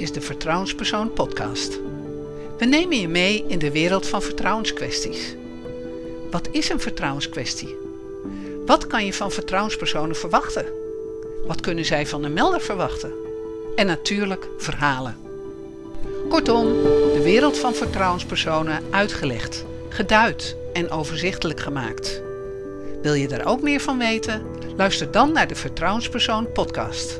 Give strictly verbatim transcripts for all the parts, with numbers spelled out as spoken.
is de Vertrouwenspersoon podcast. We nemen je mee in de wereld van vertrouwenskwesties. Wat is een vertrouwenskwestie? Wat kan je van vertrouwenspersonen verwachten? Wat kunnen zij van een melder verwachten? En natuurlijk verhalen. Kortom, de wereld van vertrouwenspersonen uitgelegd, geduid en overzichtelijk gemaakt. Wil je daar ook meer van weten? Luister dan naar de Vertrouwenspersoon podcast.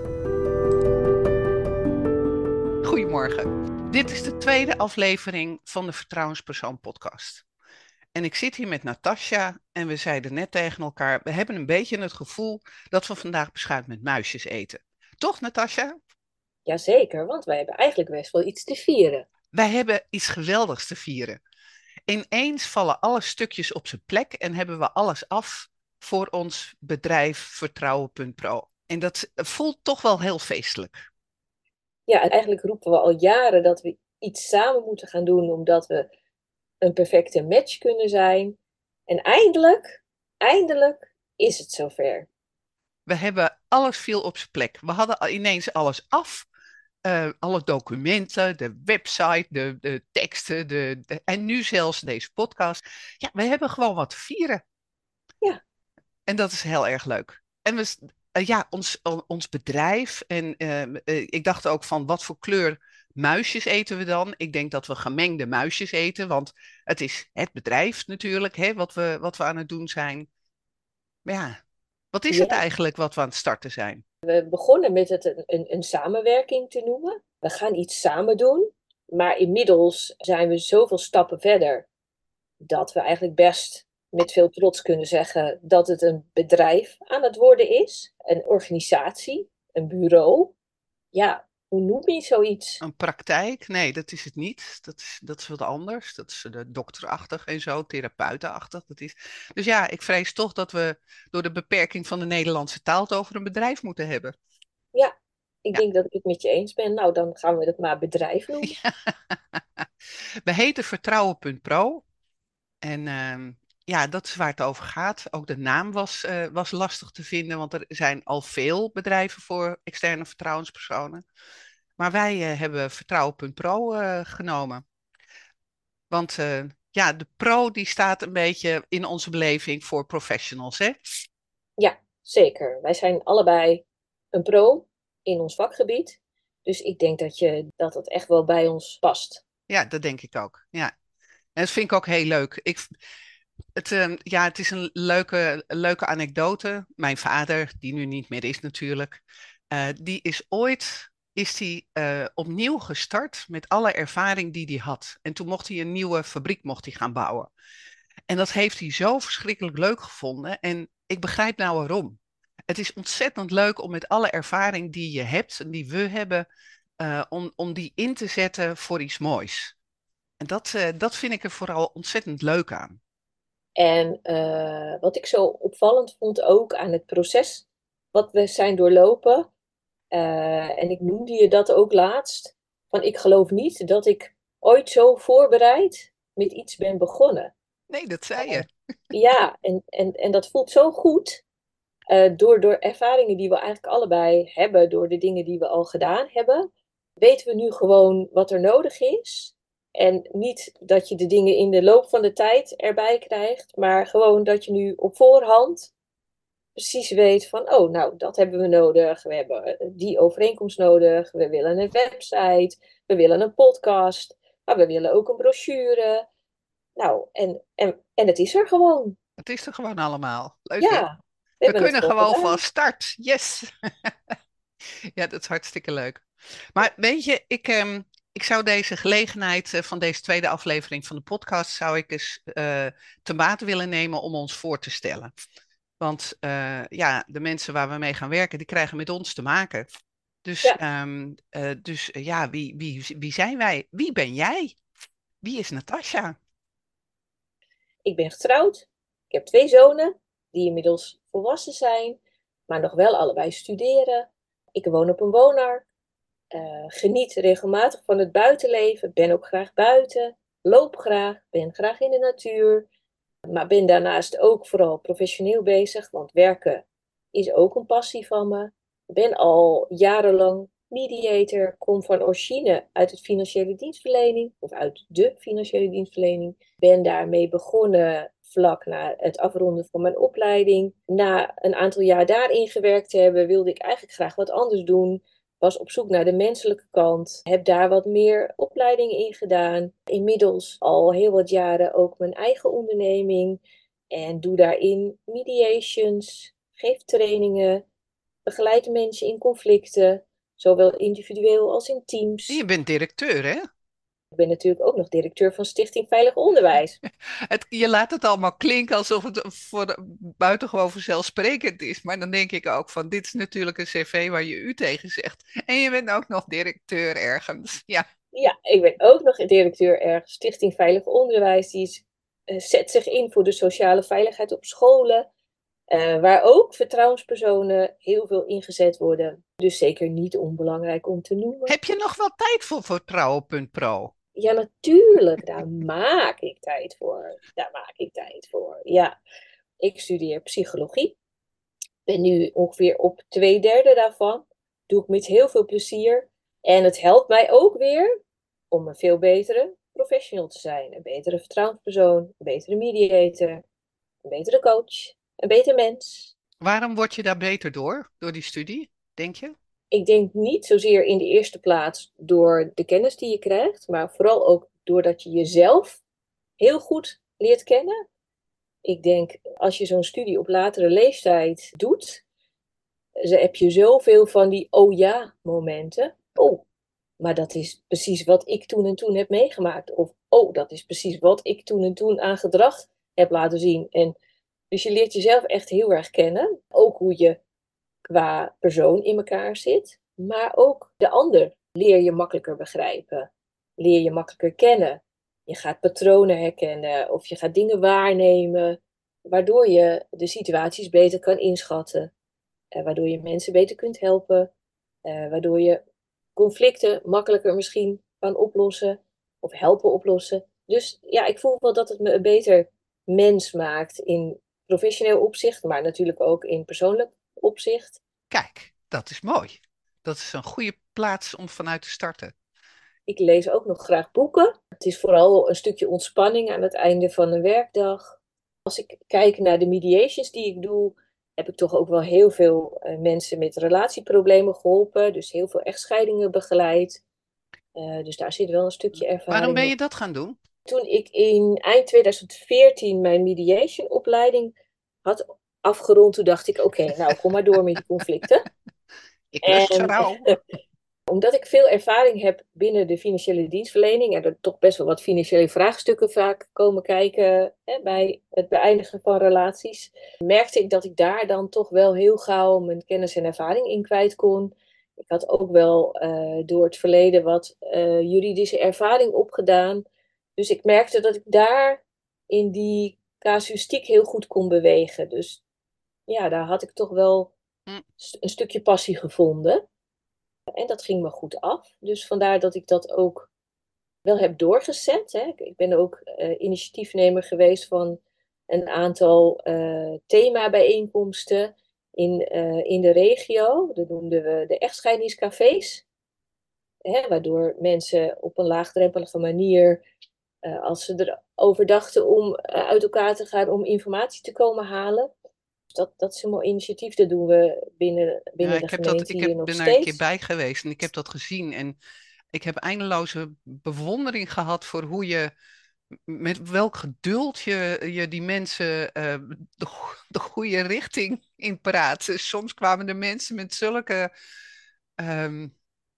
Goedemorgen. Dit is de tweede aflevering van de Vertrouwenspersoon podcast. En ik zit hier met Natasja en we zeiden net tegen elkaar, we hebben een beetje het gevoel dat we vandaag beschuit met muisjes eten. Toch, Natasja? Jazeker, want wij hebben eigenlijk best wel iets te vieren. Wij hebben iets geweldigs te vieren. Ineens vallen alle stukjes op zijn plek en hebben we alles af voor ons bedrijf Vertrouwen punt pro. En dat voelt toch wel heel feestelijk. Ja, en eigenlijk roepen we al jaren dat we iets samen moeten gaan doen, omdat we een perfecte match kunnen zijn. En eindelijk, eindelijk is het zover. We hebben alles viel op zijn plek. We hadden ineens alles af. Uh, alle documenten, de website, de, de teksten de, de, en nu zelfs deze podcast. Ja, we hebben gewoon wat te vieren. Ja. En dat is heel erg leuk. En we, uh, ja, ons, uh, ons bedrijf. En uh, uh, ik dacht ook van wat voor kleur muisjes eten we dan? Ik denk dat we gemengde muisjes eten. Want het is het bedrijf natuurlijk, hè, wat, we, wat we aan het doen zijn. Maar ja, wat is ja. het eigenlijk wat we aan het starten zijn? We begonnen met het een, een, een samenwerking te noemen. We gaan iets samen doen. Maar inmiddels zijn we zoveel stappen verder dat we eigenlijk best met veel trots kunnen zeggen dat het een bedrijf aan het worden is. Een organisatie, een bureau. Ja, hoe noem je zoiets? Een praktijk? Nee, dat is het niet. Dat is, dat is wat anders. Dat is de dokterachtig en zo, therapeutenachtig. Dat is... Dus ja, ik vrees toch dat we door de beperking van de Nederlandse taal het over een bedrijf moeten hebben. Ja, ik Ja. denk dat ik het met je eens ben. Nou, dan gaan we het maar bedrijf noemen. Ja. We heten Vertrouwen punt pro. En uh, ja, dat is waar het over gaat. Ook de naam was, uh, was lastig te vinden, want er zijn al veel bedrijven voor externe vertrouwenspersonen. Maar wij uh, hebben Vertrouwen punt pro uh, genomen. Want uh, ja, de pro die staat een beetje in onze beleving voor professionals, hè? Ja, zeker. Wij zijn allebei een pro in ons vakgebied. Dus ik denk dat, je, dat het echt wel bij ons past. Ja, dat denk ik ook. Ja. En dat vind ik ook heel leuk. Ik, het, uh, ja, het is een leuke, leuke anekdote. Mijn vader, die nu niet meer is natuurlijk, uh, die is ooit is die, uh, opnieuw gestart met alle ervaring die hij had. En toen mocht hij een nieuwe fabriek mocht hij gaan bouwen. En dat heeft hij zo verschrikkelijk leuk gevonden. En ik begrijp nou waarom. Het is ontzettend leuk om met alle ervaring die je hebt en die we hebben, uh, om, om die in te zetten voor iets moois. En dat, uh, dat vind ik er vooral ontzettend leuk aan. En uh, wat ik zo opvallend vond ook aan het proces wat we zijn doorlopen. Uh, en ik noemde je dat ook laatst. Van ik geloof niet dat ik ooit zo voorbereid met iets ben begonnen. Nee, dat zei je. Uh, ja, en, en, en dat voelt zo goed. Uh, door, door ervaringen die we eigenlijk allebei hebben, door de dingen die we al gedaan hebben, weten we nu gewoon wat er nodig is. En niet dat je de dingen in de loop van de tijd erbij krijgt, maar gewoon dat je nu op voorhand precies weet van, oh, nou, dat hebben we nodig. We hebben die overeenkomst nodig. We willen een website. We willen een podcast. Maar we willen ook een brochure. Nou, en, en, en het is er gewoon. Het is er gewoon allemaal. Leuk, hè? Ja, we, We hebben het kunnen gewoon gewoon gedaan. van start. Yes! Ja, dat is hartstikke leuk. Maar weet je, ik, um, ik zou deze gelegenheid uh, van deze tweede aflevering van de podcast, zou ik eens uh, te baat willen nemen om ons voor te stellen. Want uh, ja, de mensen waar we mee gaan werken, die krijgen met ons te maken. Dus, Ja, um, uh, dus uh, ja, wie, wie, wie zijn wij? Wie ben jij? Wie is Natasja? ik ben getrouwd. Ik heb twee zonen die inmiddels volwassen zijn, maar nog wel allebei studeren. Ik woon op een woonwaar. Uh, geniet regelmatig van het buitenleven. Ben ook graag buiten. Loop graag. Ben graag in de natuur. Maar ben daarnaast ook vooral professioneel bezig. Want werken is ook een passie van me. Ben al jarenlang mediator, kom van origine uit het financiële dienstverlening of uit de financiële dienstverlening. Ben daarmee begonnen vlak na het afronden van mijn opleiding. Na een aantal jaar daarin gewerkt te hebben, wilde ik eigenlijk graag wat anders doen. Was op zoek naar de menselijke kant. Heb daar wat meer opleidingen in gedaan. Inmiddels al heel wat jaren ook mijn eigen onderneming. En doe daarin mediations, geef trainingen, begeleid mensen in conflicten, zowel individueel als in Je teams. bent directeur, hè? Ik ben natuurlijk ook nog directeur van Stichting Veilig Onderwijs. Het, je laat het allemaal klinken alsof het voor de, buitengewoon vanzelfsprekend is. Maar dan denk ik ook van, dit is natuurlijk een cv waar je u tegen zegt. En je bent ook nog directeur ergens. Ja, Ja, ik ben ook nog directeur ergens. Stichting Veilig Onderwijs, die is, uh, zet zich in voor de sociale veiligheid op scholen. Uh, waar ook vertrouwenspersonen heel veel ingezet worden. Dus zeker niet onbelangrijk om te noemen. heb je nog wel tijd voor Vertrouwen punt pro? Ja, natuurlijk. Daar maak ik tijd voor. Daar maak ik tijd voor. Ja, ik studeer psychologie. Ben nu ongeveer op twee derde daarvan. Doe ik met heel veel plezier. En het helpt mij ook weer om een veel betere professional te zijn. Een betere vertrouwenspersoon, een betere mediator, een betere coach, een beter mens. Waarom word je daar beter door, door die studie, denk je? Ik denk niet zozeer in de eerste plaats door de kennis die je krijgt, maar vooral ook doordat je jezelf heel goed leert kennen. Ik denk, als je zo'n studie op latere leeftijd doet, ze heb je zoveel van die oh ja momenten. Oh, maar dat is precies wat ik toen en toen heb meegemaakt. Of oh, dat is precies wat ik toen en toen aan gedrag heb laten zien. En dus je leert jezelf echt heel erg kennen. Ook hoe je qua persoon in elkaar zit. Maar ook de ander leer je makkelijker begrijpen. Leer je makkelijker kennen. Je gaat patronen herkennen of je gaat dingen waarnemen. Waardoor je de situaties beter kan inschatten. Uh, waardoor je mensen beter kunt helpen. Uh, waardoor je conflicten makkelijker misschien kan oplossen. Of helpen oplossen. Dus ja, ik voel wel dat het me een beter mens maakt in professioneel opzicht. Maar natuurlijk ook in persoonlijk opzicht. Kijk, dat is mooi. Dat is een goede plaats om vanuit te starten. Ik lees ook nog graag boeken. Het is vooral een stukje ontspanning aan het einde van een werkdag. Als ik kijk naar de mediations die ik doe, heb ik toch ook wel heel veel uh, mensen met relatieproblemen geholpen. Dus heel veel echtscheidingen begeleid. Uh, dus daar zit wel een stukje Waarom ervaring ben nog. je dat gaan doen? Toen ik in eind twintig veertien mijn mediation opleiding had afgerond, toen dacht ik, oké, okay, nou kom maar door met die conflicten. Ik lust En vrouw. omdat ik veel ervaring heb binnen de financiële dienstverlening en er toch best wel wat financiële vraagstukken vaak komen kijken hè, bij het beëindigen van relaties, merkte ik dat ik daar dan toch wel heel gauw mijn kennis en ervaring in kwijt kon. Ik had ook wel uh, door het verleden wat uh, juridische ervaring opgedaan. Dus ik merkte dat ik daar in die casuïstiek heel goed kon bewegen. Dus ja, daar had ik toch wel Hm. een stukje passie gevonden. En dat ging me goed af. Dus vandaar dat ik dat ook wel heb doorgezet. Hè. Ik ben ook uh, initiatiefnemer geweest van een aantal uh, themabijeenkomsten in, uh, in de regio. Dat noemden we de echtscheidingscafés. Hè, waardoor mensen op een laagdrempelige manier, uh, als ze erover dachten om uh, uit elkaar te gaan, om informatie te komen halen. Dat, dat is een mooi initiatief. Dat doen we binnen, Ja, binnen de ik heb dat, gemeente ik heb, hier nog ben daar een keer steeds. bij geweest en ik heb dat gezien. En ik heb eindeloze bewondering gehad voor hoe je, met welk geduld je, je die mensen uh, de, de goede richting in praat. Dus soms kwamen de mensen met zulke um,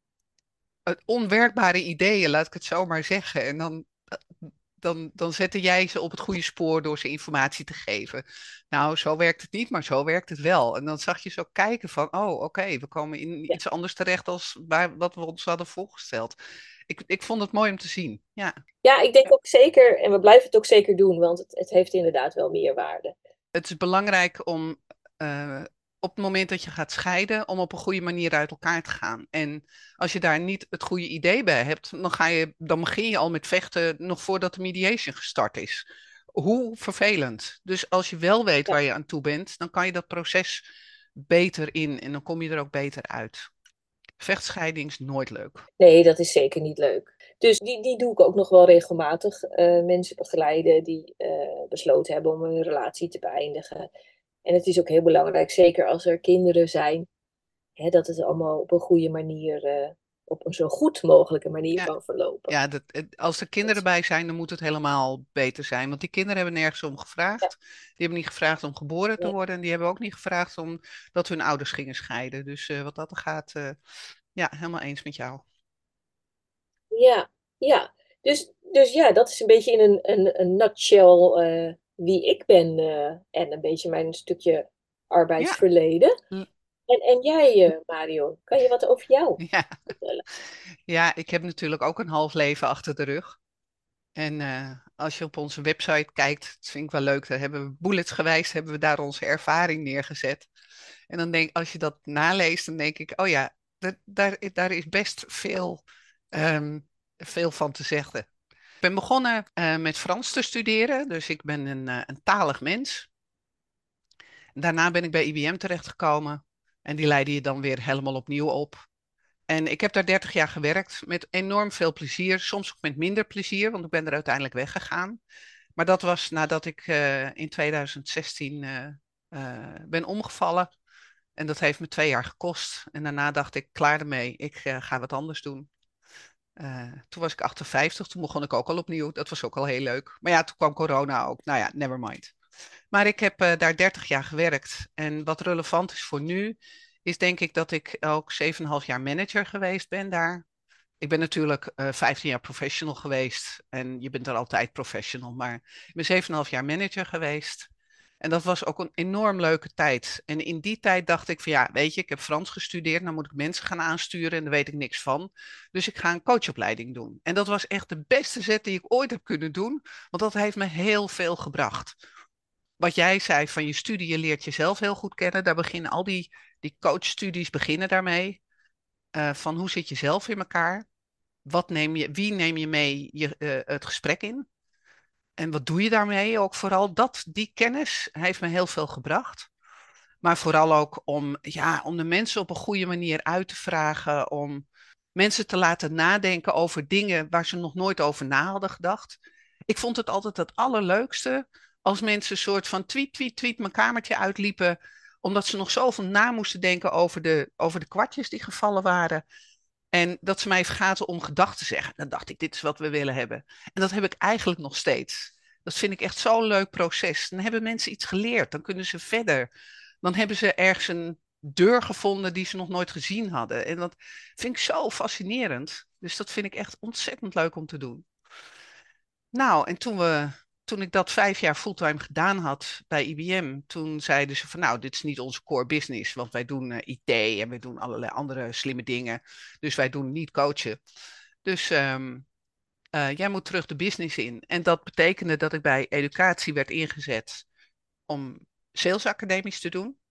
onwerkbare ideeën, laat ik het zo maar zeggen. En dan, dan, dan zette jij ze op het goede spoor door ze informatie te geven. Nou, zo werkt het niet, maar zo werkt het wel. En dan zag je zo kijken van, oh, oké, okay, we komen in Ja. iets anders terecht als bij wat we ons hadden voorgesteld. Ik, ik vond het mooi om te zien, ja. Ja, ik denk ook zeker, en we blijven het ook zeker doen, want het, het heeft inderdaad wel meerwaarde. Het is belangrijk om uh, op het moment dat je gaat scheiden, om op een goede manier uit elkaar te gaan. En als je daar niet het goede idee bij hebt, dan, ga je, dan begin je al met vechten nog voordat de mediation gestart is. Hoe vervelend. Dus als je wel weet Ja. waar je aan toe bent, dan kan je dat proces beter in en dan kom je er ook beter uit. Vechtscheiding is nooit leuk. Nee, dat is zeker niet leuk. Dus die, die doe ik ook nog wel regelmatig. Eh, mensen begeleiden die eh, besloten hebben om hun relatie te beëindigen. En het is ook heel belangrijk, zeker als er kinderen zijn, hè, dat het allemaal op een goede manier, eh, op een zo goed mogelijke manier Ja, kan verlopen. ja dat, het- als er kinderen Dat- bij zijn, dan moet het helemaal beter zijn. Want die kinderen hebben nergens om ja, gevraagd. Die hebben niet gevraagd om geboren te nee. worden. En die hebben ook niet gevraagd om dat hun ouders gingen scheiden. Dus eh, wat dat er gaat, eh, ja, helemaal eens met jou. Ja, ja. Dus, dus ja, dat is een beetje in een, een, een nutshell eh, wie ik ben eh, en een beetje mijn stukje Ja, arbeidsverleden. l- En, en jij, eh, Mario, kan je wat over jou ja. vertellen? Ja, ik heb natuurlijk ook een half leven achter de rug. En eh, als je op onze website kijkt, dat vind ik wel leuk, daar hebben we bulletsgewijs hebben we daar onze ervaring neergezet. En dan denk als je dat naleest, dan denk ik, oh ja, dat- daar, daar is best veel, ehm, veel van te zeggen. Ik ben begonnen eh, met Frans te studeren, dus ik ben een, eh, een talig mens. Daarna ben ik bij I B M terechtgekomen en die leidde je dan weer helemaal opnieuw op. En ik heb daar dertig jaar gewerkt met enorm veel plezier, soms ook met minder plezier, want ik ben er uiteindelijk weggegaan. Maar dat was nadat ik eh, in tweeduizend zestien eh, eh, ben omgevallen. En dat heeft me twee jaar gekost. En daarna dacht ik, klaar ermee, ik eh, ga wat anders doen. Eh, toen was ik achtenvijftig, toen begon ik ook al opnieuw. Dat was ook al heel leuk. Maar ja, toen kwam corona ook. Nou ja, never mind. Maar ik heb eh, daar dertig jaar gewerkt. En wat relevant is voor nu, is denk ik dat ik ook zeven komma vijf jaar manager geweest ben daar. Ik ben natuurlijk eh vijftien jaar professional geweest. En je bent er altijd professional. Maar ik ben zeven komma vijf jaar manager geweest. En dat was ook een enorm leuke tijd. En in die tijd dacht ik van ja, weet je, ik heb Frans gestudeerd. Nou moet ik mensen gaan aansturen en daar weet ik niks van. Dus ik ga een coachopleiding doen. En dat was echt de beste zet die ik ooit heb kunnen doen. Want dat heeft me heel veel gebracht. Wat jij zei van je studie, je leert jezelf heel goed kennen. Daar beginnen al die, die coachstudies beginnen daarmee. Eh, van hoe zit je zelf in elkaar? Wat neem je, wie neem je mee je, eh, het gesprek in? En wat doe je daarmee? Ook vooral dat, die kennis heeft me heel veel gebracht. Maar vooral ook om, ja, om de mensen op een goede manier uit te vragen. Om mensen te laten nadenken over dingen waar ze nog nooit over na hadden gedacht. Ik vond het altijd het allerleukste als mensen een soort van tweet, tweet, tweet mijn kamertje uitliepen. Omdat ze nog zoveel na moesten denken over de, over de kwartjes die gevallen waren. En dat ze mij vergaten om gedag te zeggen. Dan dacht ik, dit is wat we willen hebben. En dat heb ik eigenlijk nog steeds. Dat vind ik echt zo'n leuk proces. Dan hebben mensen iets geleerd. Dan kunnen ze verder. Dan hebben ze ergens een deur gevonden die ze nog nooit gezien hadden. En dat vind ik zo fascinerend. Dus dat vind ik echt ontzettend leuk om te doen. Nou, en toen we, toen ik dat vijf jaar fulltime gedaan had bij I B M, toen zeiden ze van nou, dit is niet onze core business, want wij doen eh, I T en wij doen allerlei andere slimme dingen. Dus wij doen niet coachen. Dus ehm, eh, jij moet terug de business in. En dat betekende dat ik bij educatie werd ingezet om salesacademies te doen.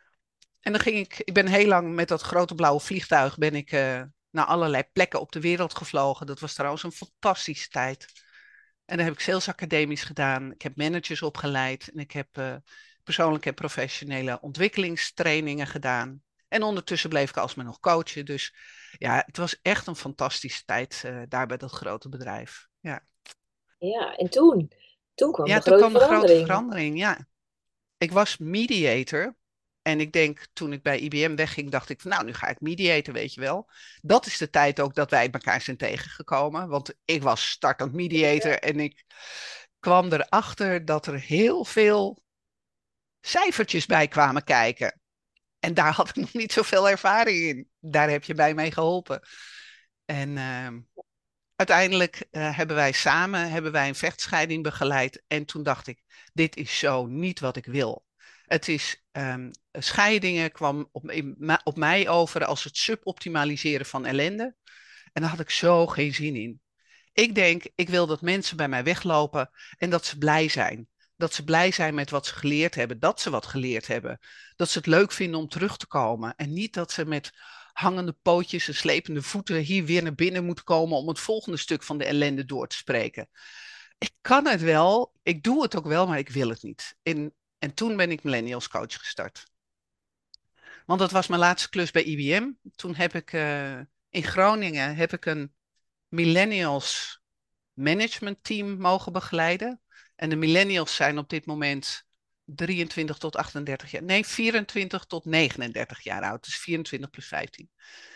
En dan ging ik, ik ben heel lang met dat grote blauwe vliegtuig ben ik eh, naar allerlei plekken op de wereld gevlogen. Dat was trouwens een fantastische tijd. En dan heb ik salesacademies gedaan. Ik heb managers opgeleid. En ik heb eh, persoonlijke en professionele ontwikkelingstrainingen gedaan. En ondertussen bleef ik alsmaar nog coachen. Dus ja, het was echt een fantastische tijd eh, daar bij dat grote bedrijf. Ja. Ja, en toen, toen kwam Ja, de toen grote kwam de grote verandering. verandering. Ja, ik was mediator. En ik denk, toen ik bij I B M wegging, dacht ik van nou, nu ga ik mediator, weet je wel. Dat is de tijd ook dat wij elkaar zijn tegengekomen. Want ik was startend mediator en ik kwam erachter dat er heel veel cijfertjes bij kwamen kijken. En daar had ik nog niet zoveel ervaring in. Daar heb je bij mij geholpen. En uh, uiteindelijk uh, hebben wij samen hebben wij een vechtscheiding begeleid. En toen dacht ik, dit is zo niet wat ik wil. Het is, um, scheidingen kwam op, in, op mij over als het suboptimaliseren van ellende. En daar had ik zo geen zin in. Ik denk, ik wil dat mensen bij mij weglopen en dat ze blij zijn. Dat ze blij zijn met wat ze geleerd hebben, dat ze wat geleerd hebben. Dat ze het leuk vinden om terug te komen. En niet dat ze met hangende pootjes en slepende voeten hier weer naar binnen moeten komen om het volgende stuk van de ellende door te spreken. Ik kan het wel, ik doe het ook wel, maar ik wil het niet. En, en toen ben ik Millennials Coach gestart. Want dat was mijn laatste klus bij I B M. Toen heb ik uh, in Groningen heb ik een millennials management team mogen begeleiden. En de millennials zijn op dit moment drieëntwintig tot achtendertig jaar. Nee, vierentwintig tot negenendertig jaar oud. Dus vierentwintig plus vijftien.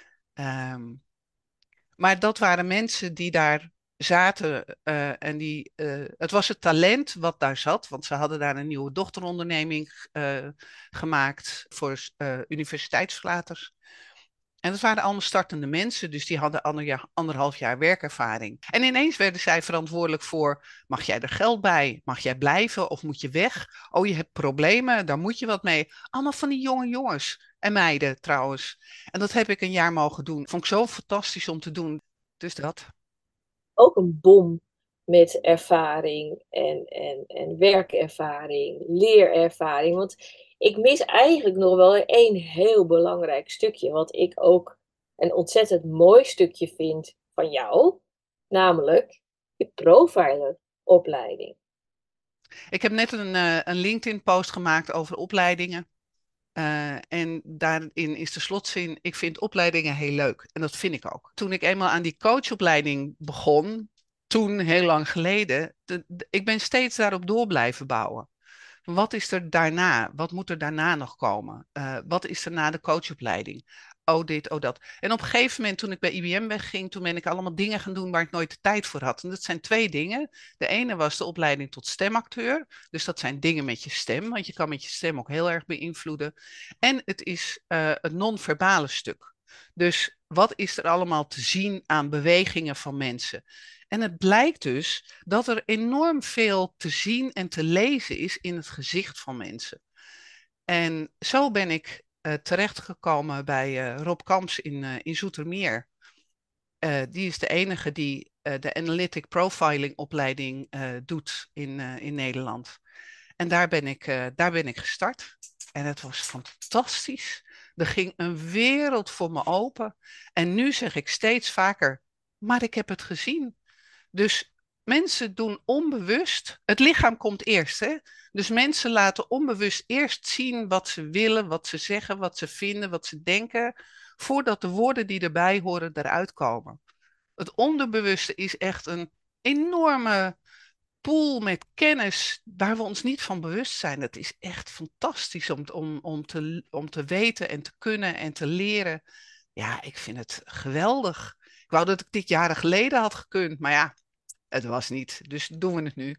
Um, maar dat waren mensen die daar zaten. Uh, en die, uh, het was het talent wat daar zat. Want ze hadden daar een nieuwe dochteronderneming uh, gemaakt voor uh, universiteitsverlaters. En dat waren allemaal startende mensen, dus die hadden ander jaar, anderhalf jaar werkervaring. En ineens werden zij verantwoordelijk voor, mag jij er geld bij? Mag jij blijven of moet je weg? Oh, je hebt problemen, daar moet je wat mee. Allemaal van die jonge jongens en meiden trouwens. En dat heb ik een jaar mogen doen. Vond ik zo fantastisch om te doen. Dus dat. Ook een bom met ervaring en, en, en werkervaring, leerervaring. Want ik mis eigenlijk nog wel één heel belangrijk stukje, wat ik ook een ontzettend mooi stukje vind van jou, namelijk je profileropleiding. Ik heb net een, uh, een LinkedIn-post gemaakt over opleidingen. Uh, en daarin is de slotzin, ik vind opleidingen heel leuk. En dat vind ik ook. Toen ik eenmaal aan die coachopleiding begon, toen heel lang geleden, de, de, ik ben steeds daarop door blijven bouwen. Wat is er daarna? Wat moet er daarna nog komen? Uh, wat is er na de coachopleiding? Oh dit, oh dat. En op een gegeven moment toen ik bij I B M wegging, toen ben ik allemaal dingen gaan doen waar ik nooit de tijd voor had. En dat zijn twee dingen. De ene was de opleiding tot stemacteur. Dus dat zijn dingen met je stem, want je kan met je stem ook heel erg beïnvloeden. En het is uh, het non-verbale stuk. Dus wat is er allemaal te zien aan bewegingen van mensen? En het blijkt dus dat er enorm veel te zien en te lezen is in het gezicht van mensen. En zo ben ik uh, terechtgekomen bij uh, Rob Kamps in, uh, in Zoetermeer. Uh, die is de enige die uh, de Analytic Profiling opleiding uh, doet in, uh, in Nederland. En daar ben, ik, uh, daar ben ik gestart. En het was fantastisch. Er ging een wereld voor me open. En nu zeg ik steeds vaker, maar ik heb het gezien. Dus mensen doen onbewust, het lichaam komt eerst, hè? Dus mensen laten onbewust eerst zien wat ze willen, wat ze zeggen, wat ze vinden, wat ze denken, voordat de woorden die erbij horen eruit komen. Het onderbewuste is echt een enorme pool met kennis waar we ons niet van bewust zijn. Dat is echt fantastisch om, om, om, te, om te weten en te kunnen en te leren. Ja, ik vind het geweldig. Ik wou dat ik dit jaren geleden had gekund, maar ja, het was niet. Dus doen we het nu.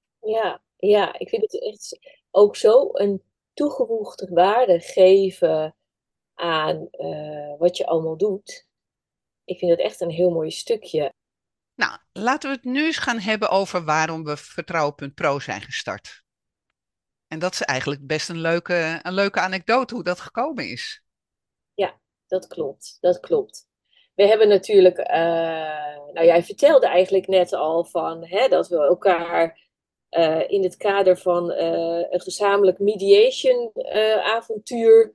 Ja, ja, ik vind het echt ook zo een toegevoegde waarde geven aan uh, wat je allemaal doet. Ik vind het echt een heel mooi stukje. Nou, laten we het nu eens gaan hebben over waarom we Vertrouwen punt pro zijn gestart. En dat is eigenlijk best een leuke, een leuke anekdote hoe dat gekomen is. Ja, dat klopt. Dat klopt. We hebben natuurlijk, uh, nou jij vertelde eigenlijk net al van hè, dat we elkaar uh, in het kader van uh, een gezamenlijk mediation uh, avontuur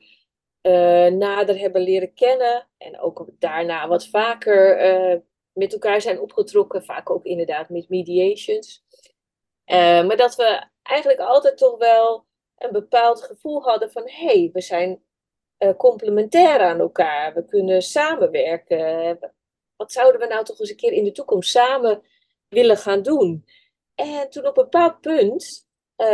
uh, nader hebben leren kennen. En ook daarna wat vaker uh, met elkaar zijn opgetrokken, vaak ook inderdaad met mediations. Uh, maar dat we eigenlijk altijd toch wel een bepaald gevoel hadden van hé, hey, we zijn uh, complementair aan elkaar. We kunnen samenwerken. Wat zouden we nou toch eens een keer in de toekomst samen willen gaan doen? En toen op een bepaald punt uh,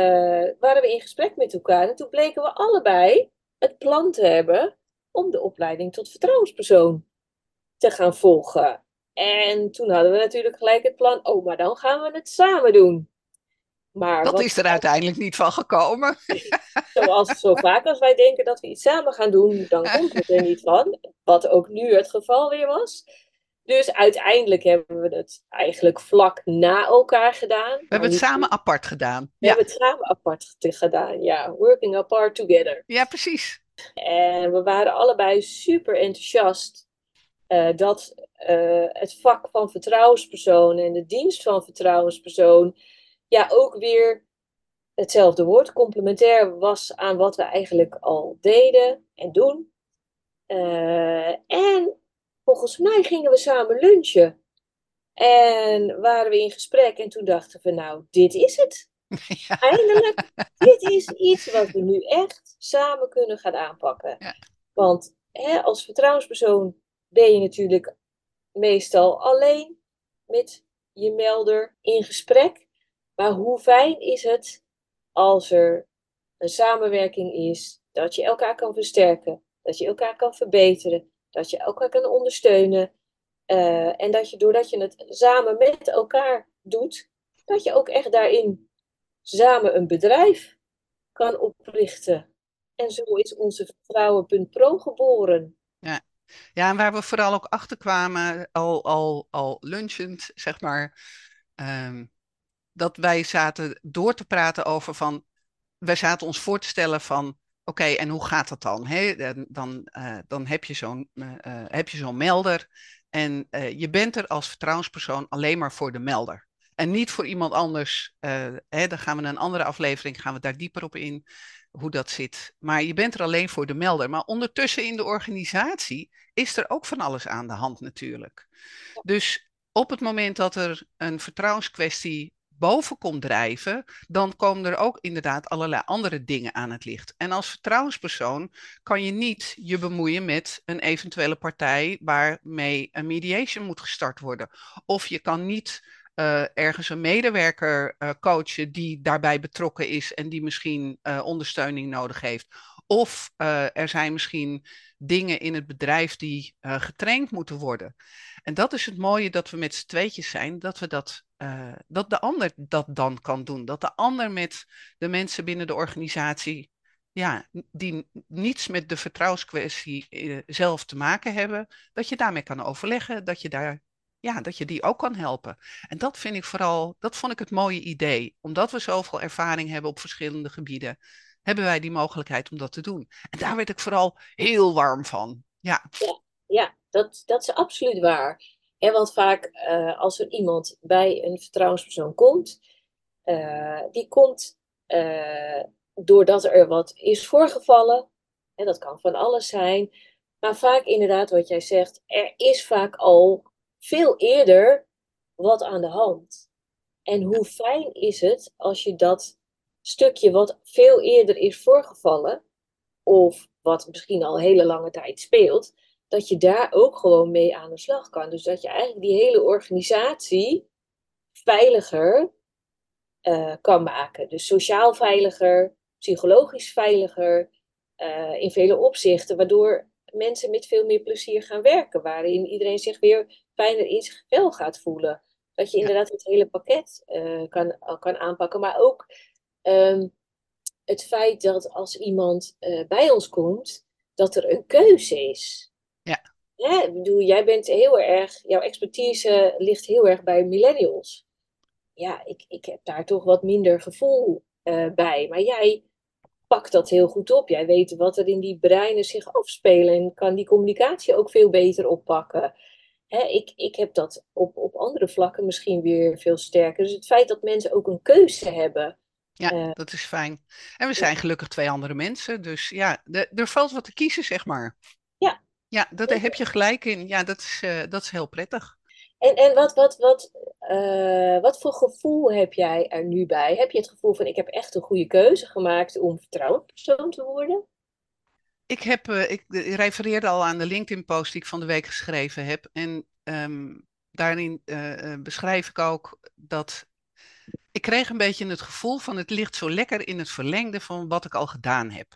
waren we in gesprek met elkaar. En toen bleken we allebei het plan te hebben om de opleiding tot vertrouwenspersoon te gaan volgen. En toen hadden we natuurlijk gelijk het plan, oh, maar dan gaan we het samen doen. Maar Dat wat, is er uiteindelijk niet van gekomen. zoals zo vaak als wij denken dat we iets samen gaan doen, dan komt het er niet van. Wat ook nu het geval weer was. Dus uiteindelijk hebben we het eigenlijk vlak na elkaar gedaan. We Maar hebben het niet, samen apart gedaan. we Ja, hebben het samen apart gedaan. Ja, working apart together. ja precies. En we waren allebei super enthousiast uh, dat uh, het vak van vertrouwenspersoon en de dienst van vertrouwenspersoon ja ook weer hetzelfde woord, complementair was aan wat we eigenlijk al deden en doen. Uh, en volgens mij gingen we samen lunchen. En waren we in gesprek en toen dachten we, nou, dit is het. Ja, Eindelijk, dit is iets wat we nu echt samen kunnen gaan aanpakken. ja, Want hè, als vertrouwenspersoon ben je natuurlijk meestal alleen met je melder in gesprek. Maar hoe fijn is het als er een samenwerking is, dat je elkaar kan versterken, dat je elkaar kan verbeteren, dat je elkaar kan ondersteunen. Eh, en dat je doordat je het samen met elkaar doet, dat je ook echt daarin samen een bedrijf kan oprichten. En zo is onze vertrouwen punt pro geboren. ja. Ja, en waar we vooral ook achter kwamen, al, al, al lunchend, zeg maar, ehm, dat wij zaten door te praten over van, wij zaten ons voor te stellen van, oké, en hoe gaat dat dan? Hè? En Dan, eh, dan heb je zo'n eh, eh, heb je zo'n melder en eh, je bent er als vertrouwenspersoon alleen maar voor de melder. En niet voor iemand anders. Eh, hè, dan gaan we in een andere aflevering, gaan we daar dieper op in, hoe dat zit. Maar je bent er alleen voor de melder. Maar ondertussen in de organisatie is er ook van alles aan de hand natuurlijk. Dus op het moment dat er een vertrouwenskwestie boven komt drijven, dan komen er ook inderdaad allerlei andere dingen aan het licht. En als vertrouwenspersoon kan je niet je bemoeien met een eventuele partij waarmee een mediation moet gestart worden. Of je kan niet uh, ergens een medewerker uh, coachen die daarbij betrokken is en die misschien uh, ondersteuning nodig heeft. Of uh, er zijn misschien dingen in het bedrijf die uh, getraind moeten worden. En dat is het mooie dat we met z'n tweetjes zijn, dat we dat, uh, dat de ander dat dan kan doen. Dat de ander met de mensen binnen de organisatie, ja, die niets met de vertrouwenskwestie uh, zelf te maken hebben, dat je daarmee kan overleggen, dat je daar, ja, dat je die ook kan helpen. En dat vind ik vooral, dat vond ik het mooie idee. Omdat we zoveel ervaring hebben op verschillende gebieden, hebben wij die mogelijkheid om dat te doen. En daar werd ik vooral heel warm van. Ja, Ja, ja dat, dat is absoluut waar. En want vaak uh, als er iemand bij een vertrouwenspersoon komt, uh, die komt uh, doordat er wat is voorgevallen. En dat kan van alles zijn. Maar vaak inderdaad, wat jij zegt, er is vaak al veel eerder wat aan de hand. En hoe fijn is het als je dat stukje wat veel eerder is voorgevallen, of wat misschien al een hele lange tijd speelt, dat je daar ook gewoon mee aan de slag kan. Dus dat je eigenlijk die hele organisatie veiliger uh, kan maken. Dus sociaal veiliger, psychologisch veiliger, uh, in vele opzichten, waardoor mensen met veel meer plezier gaan werken, waarin iedereen zich weer fijner in zijn vel gaat voelen. Dat je ja, inderdaad het hele pakket uh, kan, kan aanpakken, maar ook um, het feit dat als iemand uh, bij ons komt, dat er een keuze is. ja. Hè? Ik bedoel, jij bent heel erg, jouw expertise ligt heel erg bij millennials. Ja, ik, ik heb daar toch wat minder gevoel uh, bij. Maar jij pakt dat heel goed op. Jij weet wat er in die breinen zich afspelen en kan die communicatie ook veel beter oppakken. Hè, ik, ik heb dat op, op andere vlakken misschien weer veel sterker. Dus het feit dat mensen ook een keuze hebben. Ja, Uh, dat is fijn. En we ja, zijn gelukkig twee andere mensen. Dus ja, de- er valt wat te kiezen, zeg maar. ja, Ja, dat, daar heb je gelijk in. Ja, dat is, eh, dat is heel prettig. En, en wat, wat, wat, uh, wat voor gevoel heb jij er nu bij? Heb je het gevoel van ik heb echt een goede keuze gemaakt om vertrouwenspersoon te worden? Ik, heb, eh, ik refereerde al aan de LinkedIn-post die ik van de week geschreven heb. En ehm, daarin eh, eh, beschrijf ik ook dat ik kreeg een beetje het gevoel van het ligt zo lekker in het verlengde van wat ik al gedaan heb.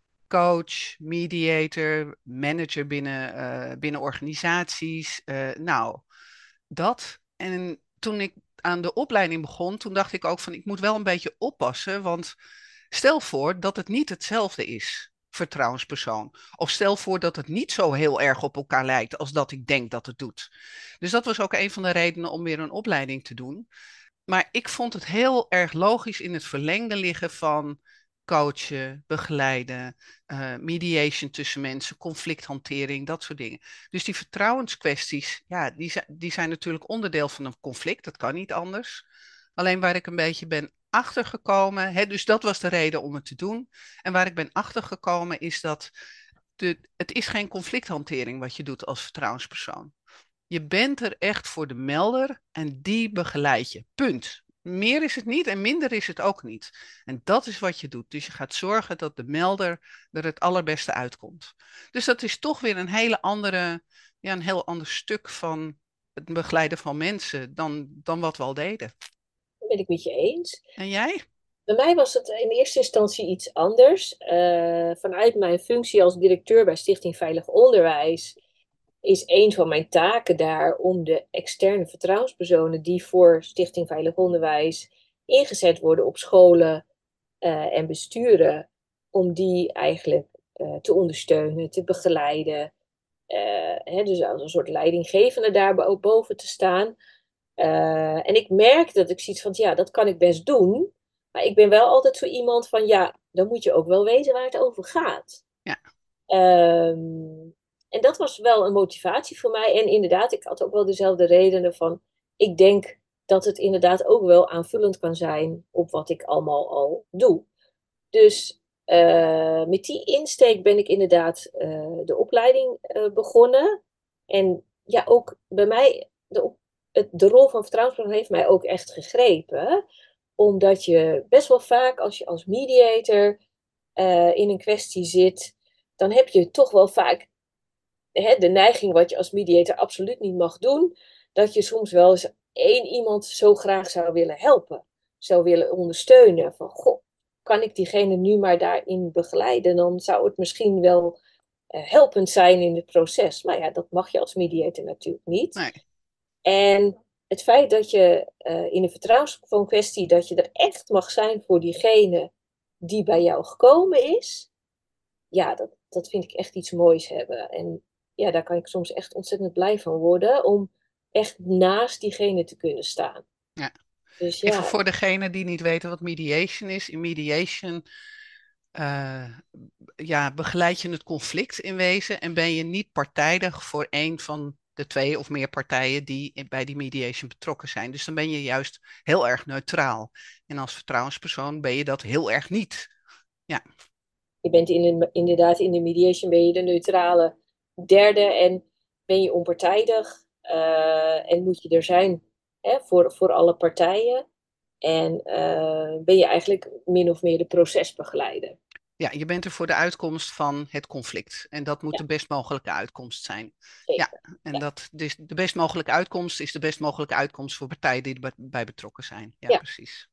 Coach, mediator, manager binnen, eh, binnen organisaties. eh, nou, dat. En toen ik aan de opleiding begon, toen dacht ik ook van ik moet wel een beetje oppassen, want stel voor dat het niet hetzelfde is, vertrouwenspersoon. Of stel voor dat het niet zo heel erg op elkaar lijkt als dat ik denk dat het doet. Dus dat was ook een van de redenen om weer een opleiding te doen. Maar ik vond het heel erg logisch in het verlengde liggen van coachen, begeleiden, uh, mediation tussen mensen, conflicthantering, dat soort dingen. Dus die vertrouwenskwesties, ja, die zijn, die zijn natuurlijk onderdeel van een conflict. Dat kan niet anders. Alleen waar ik een beetje ben achtergekomen, hè, dus dat was de reden om het te doen. En waar ik ben achtergekomen is dat de, het is geen conflicthantering wat je doet als vertrouwenspersoon. Je bent er echt voor de melder en die begeleid je. Punt. Meer is het niet en minder is het ook niet. En dat is wat je doet. Dus je gaat zorgen dat de melder er het allerbeste uitkomt. Dus dat is toch weer een hele andere, ja, een heel ander stuk van het begeleiden van mensen dan, dan wat we al deden. Dat ben ik met je eens. En jij? Bij mij was het in eerste instantie iets anders. Eh, vanuit mijn functie als directeur bij Stichting Veilig Onderwijs is een van mijn taken daar om de externe vertrouwenspersonen die voor Stichting Veilig Onderwijs ingezet worden op scholen uh, en besturen, om die eigenlijk uh, te ondersteunen, te begeleiden. Uh, hè, dus als een soort leidinggevende daar ook boven te staan. Uh, en ik merk dat ik zoiets van, ja, dat kan ik best doen. Maar ik ben wel altijd zo iemand van, ja, dan moet je ook wel weten waar het over gaat. Ja. Um, en dat was wel een motivatie voor mij. En inderdaad, ik had ook wel dezelfde redenen van, ik denk dat het inderdaad ook wel aanvullend kan zijn op wat ik allemaal al doe. Dus uh, met die insteek ben ik inderdaad uh, de opleiding uh, begonnen. En ja, ook bij mij, de, het, de rol van vertrouwenspersoon heeft mij ook echt gegrepen. Omdat je best wel vaak, als je als mediator uh, in een kwestie zit, dan heb je toch wel vaak hè, de neiging, wat je als mediator absoluut niet mag doen, dat je soms wel eens één iemand zo graag zou willen helpen, zou willen ondersteunen. Van, goh, kan ik diegene nu maar daarin begeleiden? Dan zou het misschien wel uh, helpend zijn in het proces. Maar ja, dat mag je als mediator natuurlijk niet. Nee. En het feit dat je uh, in een vertrouwenskwestie, dat je er echt mag zijn voor diegene die bij jou gekomen is, ja, dat, dat vind ik echt iets moois hebben. En ja, daar kan ik soms echt ontzettend blij van worden, om echt naast diegene te kunnen staan. Ja. Dus ja. Even voor degene die niet weten wat mediation is. In mediation uh, ja, begeleid je het conflict in wezen en ben je niet partijdig voor een van de twee of meer partijen die bij die mediation betrokken zijn. Dus dan ben je juist heel erg neutraal. En als vertrouwenspersoon ben je dat heel erg niet. Ja. Je bent in de, inderdaad in de mediation ben je de neutrale derde en ben je onpartijdig uh, en moet je er zijn hè, voor, voor alle partijen. En uh, ben je eigenlijk min of meer de procesbegeleider. Ja, je bent er voor de uitkomst van het conflict. En dat moet ja. de best mogelijke uitkomst zijn. Zeker. Ja, en ja. dat, dus de best mogelijke uitkomst is de best mogelijke uitkomst voor partijen die erbij betrokken zijn. Ja, ja. precies.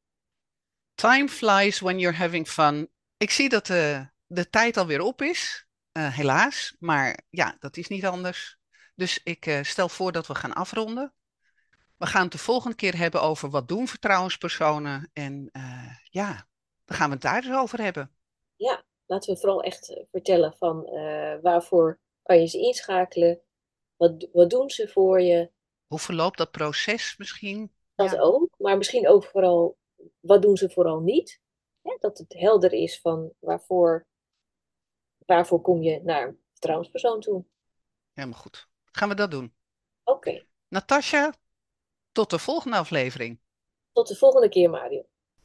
Time flies when you're having fun. Ik zie dat de, de tijd alweer op is, uh, helaas. Maar ja, dat is niet anders. Dus ik uh, stel voor dat we gaan afronden. We gaan het de volgende keer hebben over wat doen vertrouwenspersonen. En uh, ja, dan gaan we het daar dus over hebben. Ja, laten we vooral echt vertellen van uh, waarvoor kan je ze inschakelen? Wat, wat doen ze voor je? Hoe verloopt dat proces misschien? Dat ja. ook, maar misschien ook vooral, wat doen ze vooral niet? Ja, dat het helder is van waarvoor, waarvoor kom je naar een vertrouwenspersoon toe. Helemaal goed. Gaan we dat doen. Oké. Okay. Natasja, tot de volgende aflevering. Tot de volgende keer, Mario.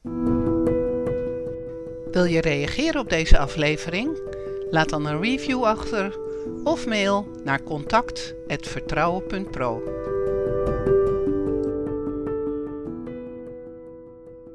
Wil je reageren op deze aflevering? Laat dan een review achter of mail naar contact apenstaartje vertrouwen punt pro.